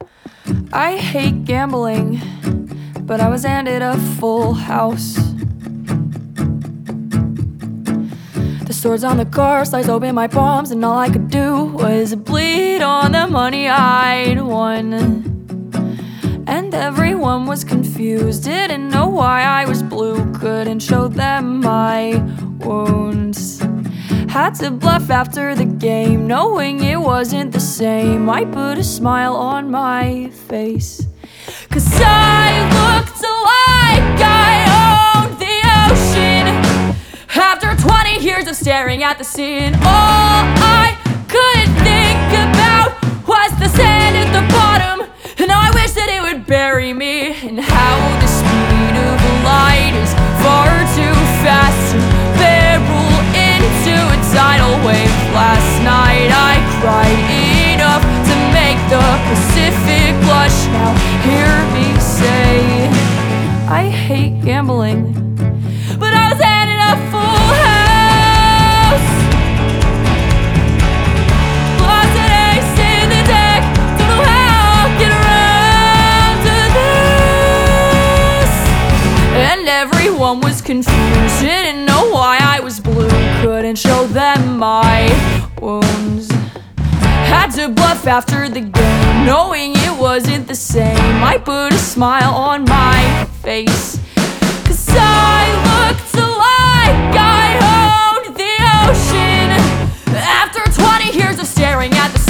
I hate gambling, but I was handed a full house. The swords on the car sliced open my palms, and all I could do was bleed on the money I'd won. And everyone was confused, didn't know why I was blue, couldn't show them my wounds. Had to bluff after the game, knowing it wasn't the same. I put a smile on my face, 'cause I looked like I owned the ocean. After 20 years of staring at the scene, all I could think about was the sand at the bottom. And now I wish that it would bury me, and how the speed of light is far too fast to barrel into a tidal wave. Last night I cried enough to make the Pacific blush. Now hear me say, I hate gambling, but I was handed a full house. Lost an ace in the deck, don't know how I'll get around to this. And everyone was confused, didn't know why I was blue, couldn't show them my wounds. Had to bluff after the game, knowing it wasn't the same. I put a smile on my face, 'cause I looked like I owned the ocean. After 20 years of staring at the